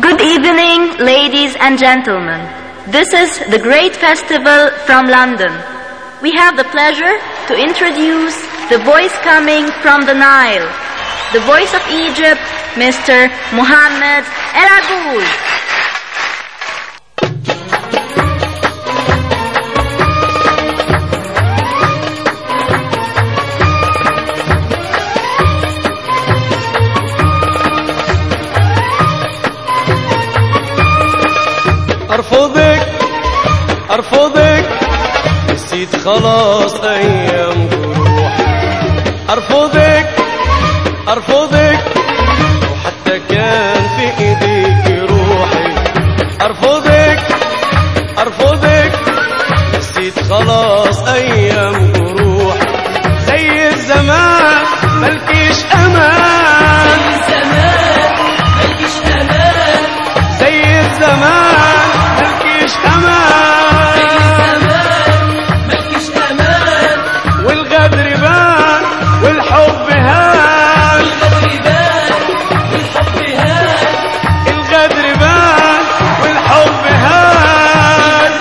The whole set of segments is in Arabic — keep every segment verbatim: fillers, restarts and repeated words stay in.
Good evening, ladies and gentlemen. This is the great festival from London. We have the pleasure to introduce the voice coming from the Nile, the voice of Egypt, Mister Mohammed El Aghoul. أرفضك أرفضك نسيت خلاص أيام جروح. أرفضك أرفضك وحتى كان في إيديك روحي. أرفضك أرفضك نسيت خلاص أيام جروح. زي الزمان ملكيش أمان، زي الزمان ملكيش أمان، ملكيش أمان، والغدر بان والحب هان، الغدر بان والحب هان،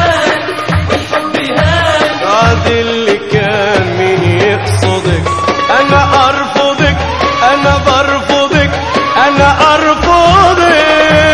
بعد اللي كان مين يقصدك. أنا أرفضك أنا برفضك أنا أرفضك.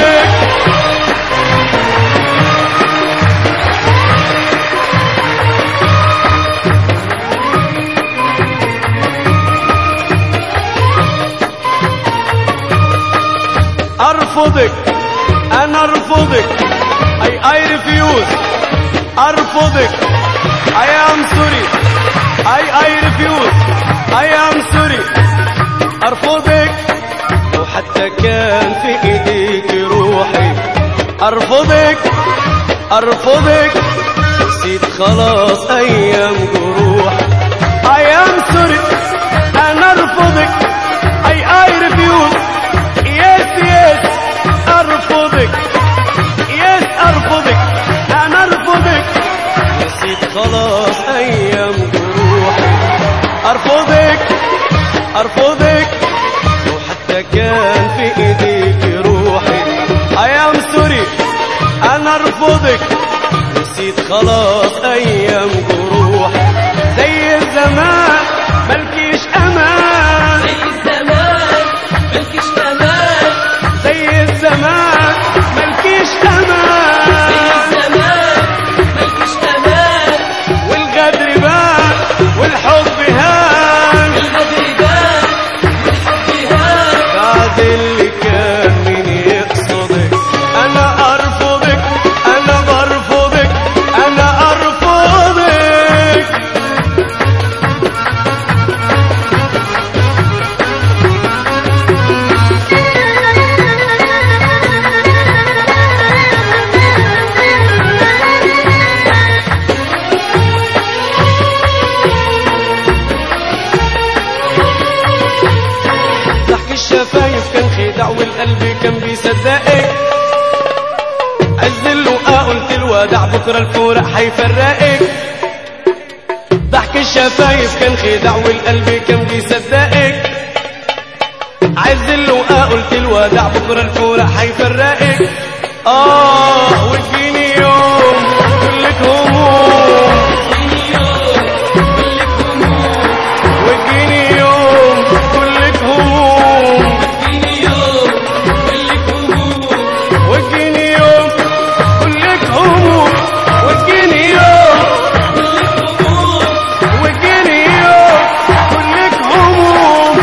أرفضك أنا أرفضك I I refuse. أرفضك I am sorry I I refuse I am sorry. أرفضك وحتى كان في إيديك روحي. أرفضك أرفضك نسيت خلاص أيام جروح. I am sorry أنا أرفضك I I refuse. Yes yes أرفضك yes أرفضك أنا أرفضك نسيت خلاص أيام جروحي. أرفضك أرفضك وحتى كان في إيديك روحي. I am sorry أنا أرفضك نسيت خلاص أيام جروحي. زي الزمان ملكيش أمان، زي الزمان ملكيش أمان، والغدر بان والحب هان، بعد اللي كان مين يقصدك. أنا أرفضك أنا برفضك أنا أرفضك. الشفايف كان خداع والقلب كان بيصدقك. عز اللقاء قلت الوداع بكره الفراق هيفرقك. ضحك الشفايف كان خداع والقلب كان بيصدقك. عز اللقاء قلت الوداع بكره الفراق هيفرقك. اه وتجيني يوم كلك هموم، وتجيني يوم كلك هموم، وتجيني يوم كلك هموم، وتجيني يوم وتجيني يوم كلك هموم.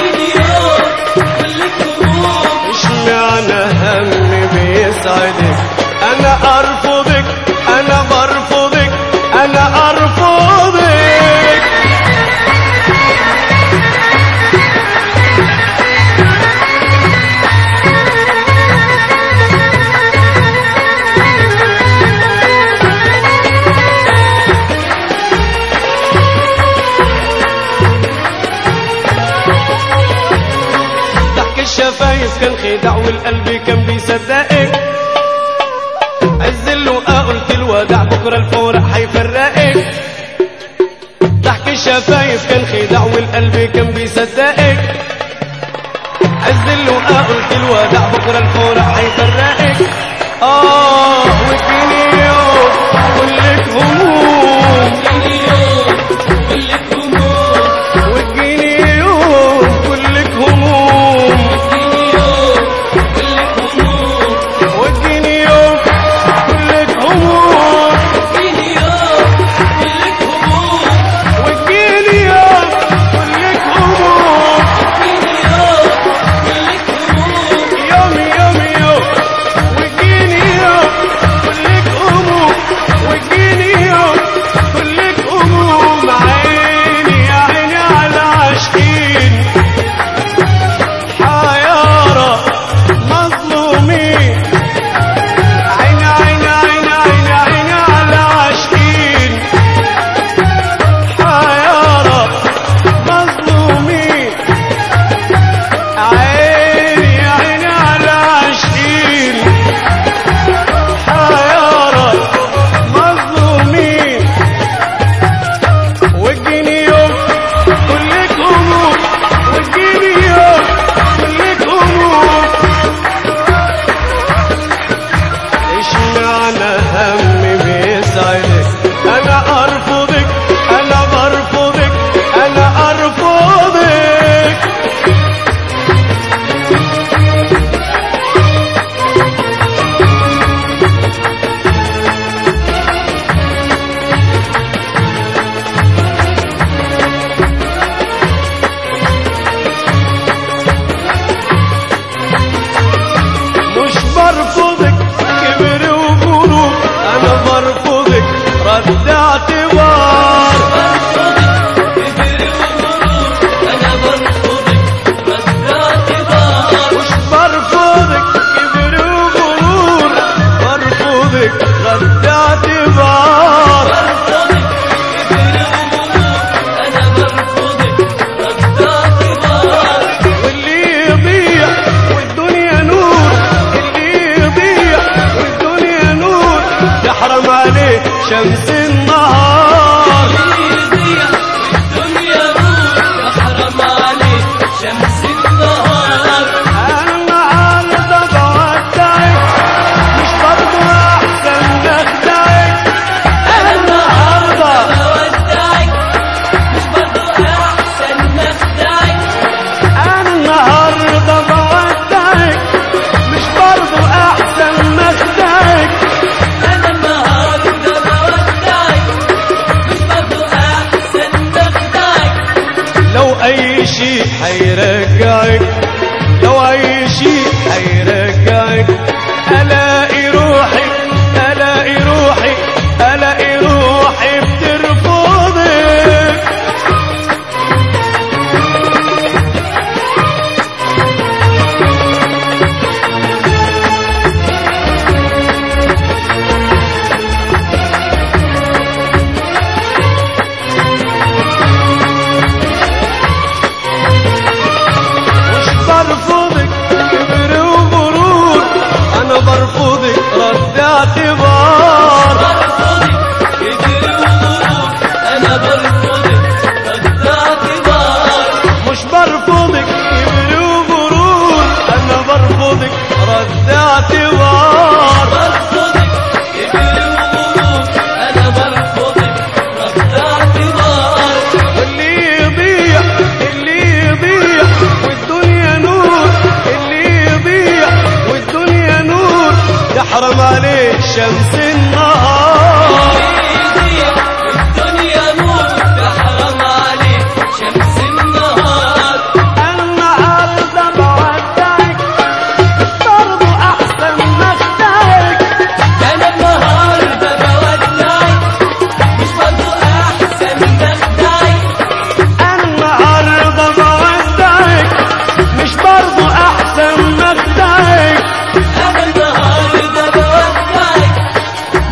اشمعنى هم بيسعدك. أنا أرفضك أنا برفضك أنا أرفضك. الشفايف كان خداع والقلب كان بيصدقك. عز اللقاء قلت الوداع بكره الفراق هيفرقك. ضحك الشفايف كان خداع والقلب كان بيصدقك. عز اللقاء قلت الوداع بكرة الفرح هيفرقك. اه واديني يوم كلك هموم، واديني يوم كلك هموم، واديني يوم كلك هموم، واديني يوم كلك هموم، يوم يوم يوم واديني يوم كلك هموم، واديني يوم كلك هموم. عيني يا عيني على عاشقين حيارى مظلومين، عيني عيني عيني عيني عيني على عاشقين حيارى مظلومين، عيني يا عيني على عاشقين حيارى مظلومين. واديني يوم كلك هموم، واديني يوم كلك هموم. اشمعنى همي بيسعدك انا ارفضك، انا برفضك، انا ارفضك. مش برفضك كبر وغرور، انا برفضك رد اعتبار. مش برفضك كبر وغرور، برفضك رد اعتبار. واللي يضيع والدنيا نور، اللي يضيع والدنيا نور، يحرم عليه شمس النهار. أنا النهارده بودعك مش برضو أحسن نخدعك، أنا النهارده أنا النهارده بودعك مش برضو أحسن نخدعك. لو أي شيء هيرجعك، لو أي شيء هيرجعك، ألاقي روحي ألاقي روحي ألاقي روحي بترفضك. مش برفضك كبر وغرور، انا برفضك رد اعتبار. مش برفضك كبر وغرور، انا برفضك رد اعتبار. واللي يضيع اللي يضيع والدنيا نور، اللي يضيع والدنيا نور، يحرم عليه شمس النهار. النهارده بودعك برضو احسن نخدعك، النهارده بودعك مش برضو احسن نخدعك،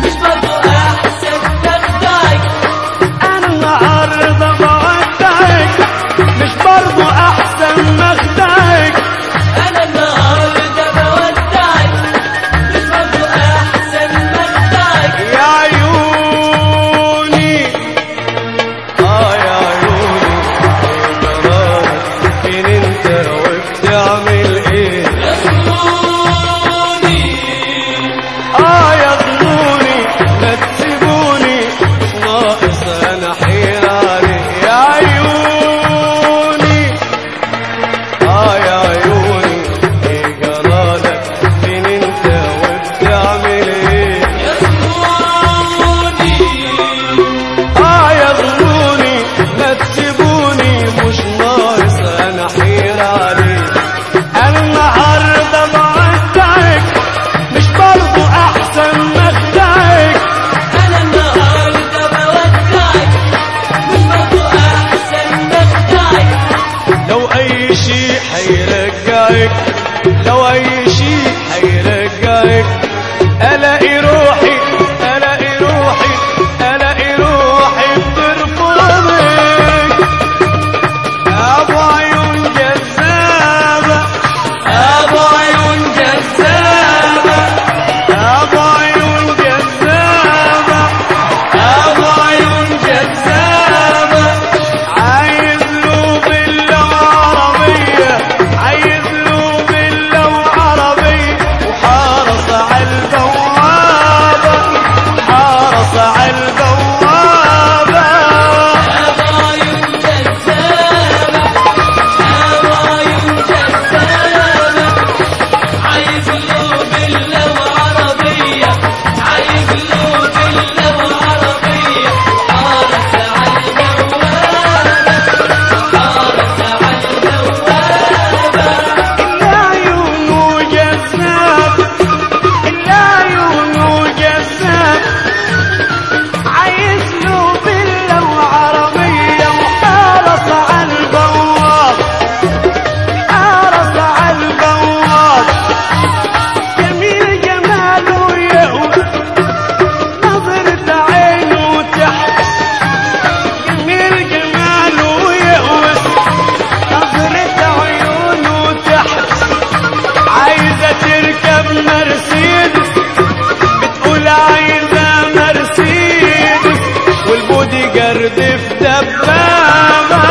دبابة.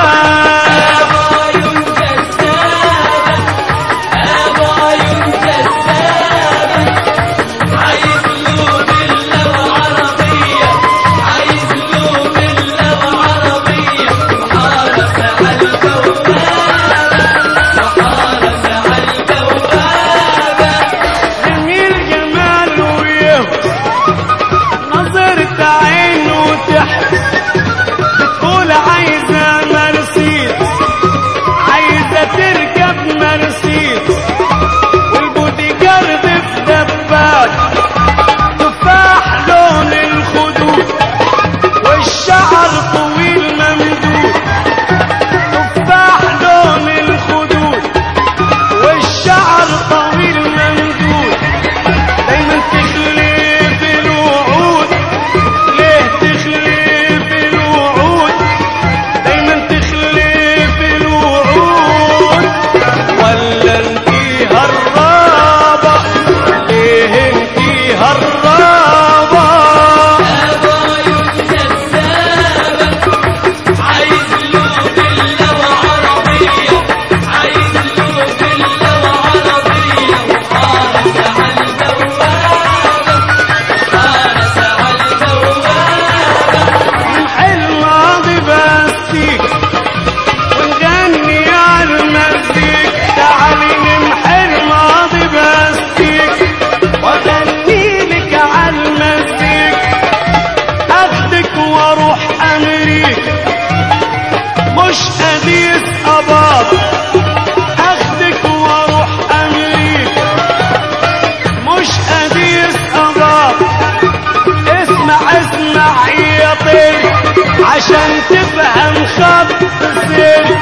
عشان تفهم خط السير،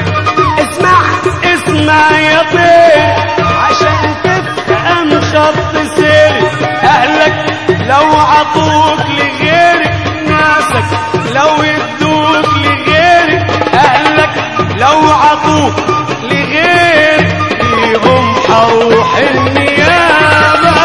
اسمع اسمع يا طير عشان تفهم خط السير. اهلك لو عطوك لغيرك، ناسك لو يدوك لغيرك، اهلك لو عطوك لغيرك فيهم حروح النيابة.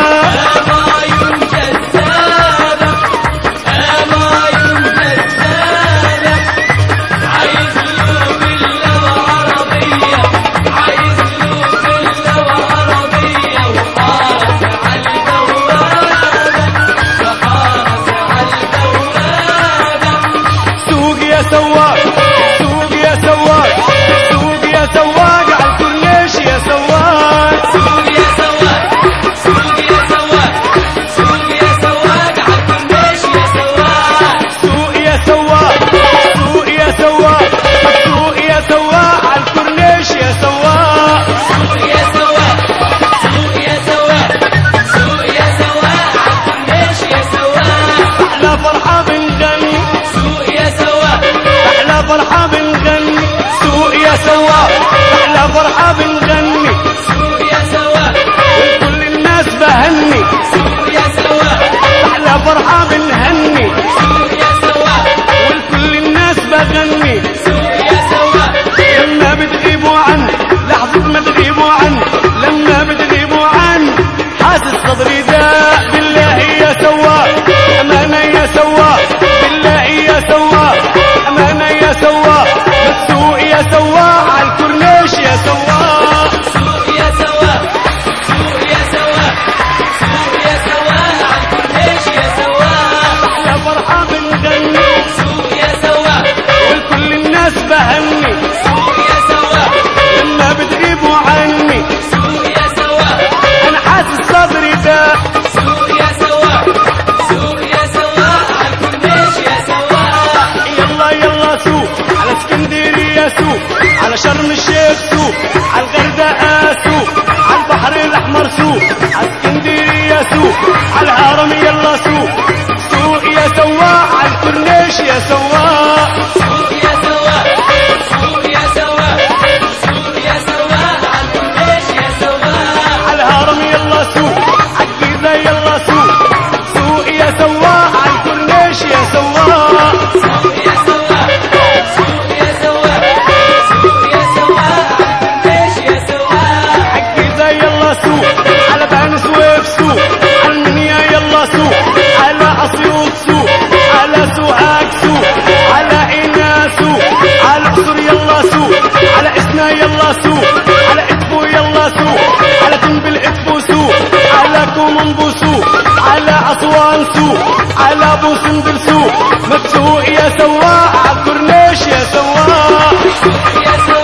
فرحة بنغني سوق يا سواق، وكل الناس بهني سوق يا سواق. أحلى فرحة بنهني سوق يا سواق، وكل الناس بغني سوق يا سواق. لما بتغيبوا عني لحظة ما تغيبوا عني، لما بتغيبوا عني حاسس صدري داء. بالله يا سواق أمانة يا سواق، بالله يا سواق أمانة يا سواق. بتسوق يا سواق عالكورنيش يا سواق، سوق يا سواق سوق يا سواق سوق يا سواق عالكورنيش يا سواق. أحلى فرحة بنغني سوق يا سواق، وكل الناس ابو منبو سوق، على اسوان سوق، على ابو سندر سوق، ما تسوق يا سواق عالكورنيش يا سواق.